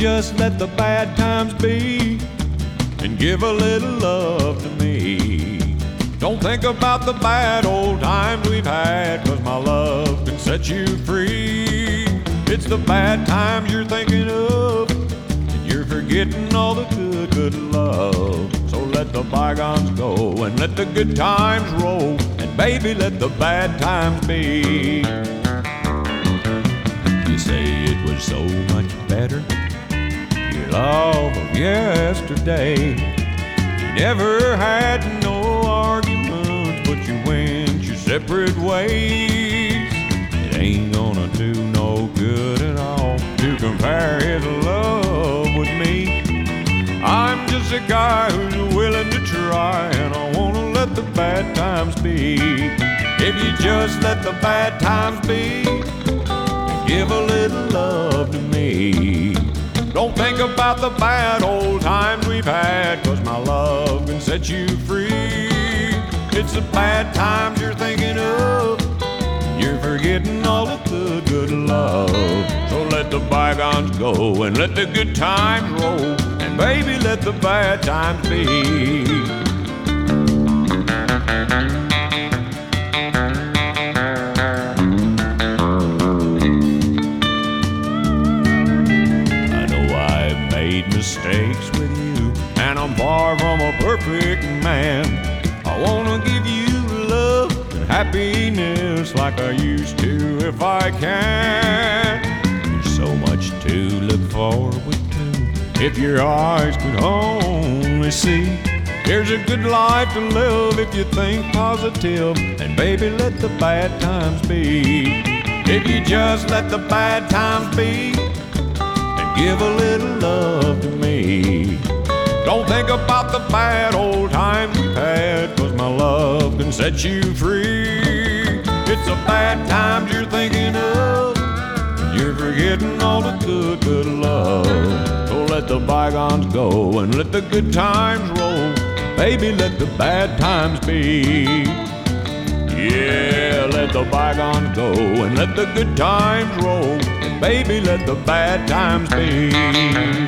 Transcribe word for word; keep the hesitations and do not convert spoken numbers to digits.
just let the bad times be and give a little love to me. Don't think about the bad old times we've had, 'cause my love can set you free. It's the bad times you're thinking of, and you're forgetting all the good, good love. So let the bygones go and let the good times roll, and baby, let the bad times be. You say it was so much better, your love of yesterday. You never had no arguments, but you went your separate ways. It ain't gonna do no good at all to compare his love with me. I'm just a guy who's willing to try, and I wanna let the bad times be. If you just let the bad times be, give a little love to me. Don't think about the bad old times we've had, 'cause my love can set you free. It's the bad times you're thinking of, you're forgetting all the good, good love. So let the bygones go and let the good times roll, and baby, let the bad times be. Mistakes with you, and I'm far from a perfect man. I wanna give you love and happiness like I used to if I can. There's so much to look forward to if your eyes could only see. There's a good life to live if you think positive, and baby, let the bad times be. If you just let the bad times be, give a little love to me. Don't think about the bad old times we've had, 'cause my love can set you free. It's the bad times you're thinking of, you're forgetting all the good, good love. So let the bygones go and let the good times roll. Baby, let the bad times be. Yeah, let the bygones go and let the good times roll. Baby, let the bad times be.